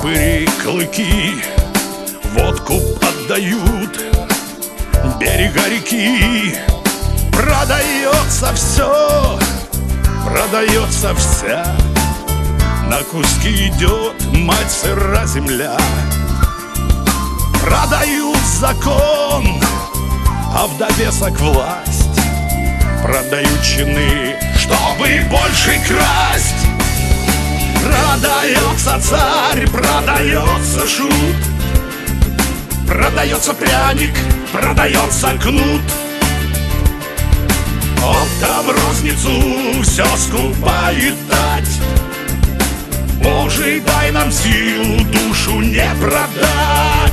упыри клыки водку отдают, берега реки. Продается все, продается вся, на куски идет мать сыра земля. Продают закон, а в довесок власть. Продают чины, чтобы больше красть. Продается царь, продается шут, продается пряник, продается кнут. Оптом розницу все скупает тать. Боже, дай нам силу душу не продать.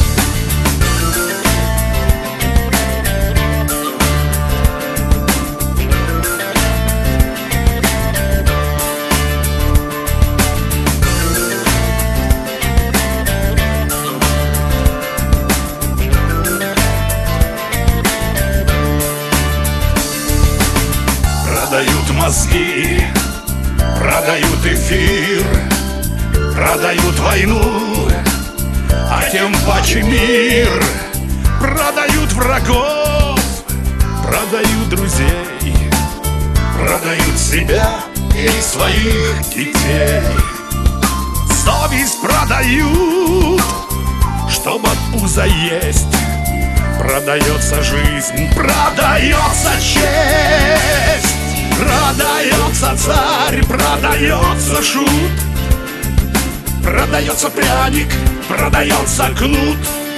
Продают мозги, продают эфир, продают войну, а тем паче мир. Продают врагов, продают друзей, продают себя и своих детей. Совесть продают, чтоб от пуза есть. Продается жизнь, продается честь. Продается царь, продается шут, продается пряник, продается кнут.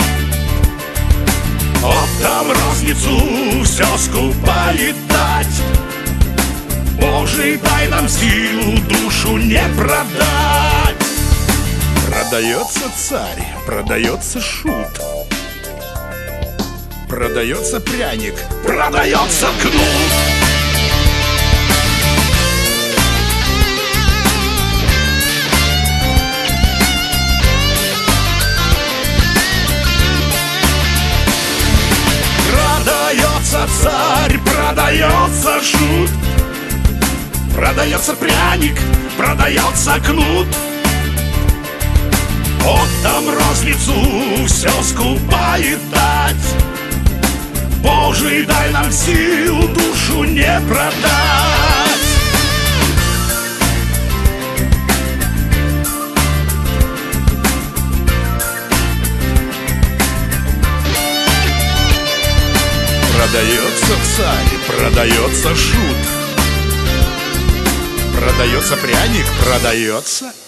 Оптом розницу все скупает тать. Боже, дай нам силу душу не продать. Продается царь, продается шут, продается пряник, продается кнут. Продается царь, продается шут, продается пряник, продается кнут. Оптом розницу все скупает тать. Боже, дай нам силу душу не продать. Продается царь, продается шут, продается пряник, продается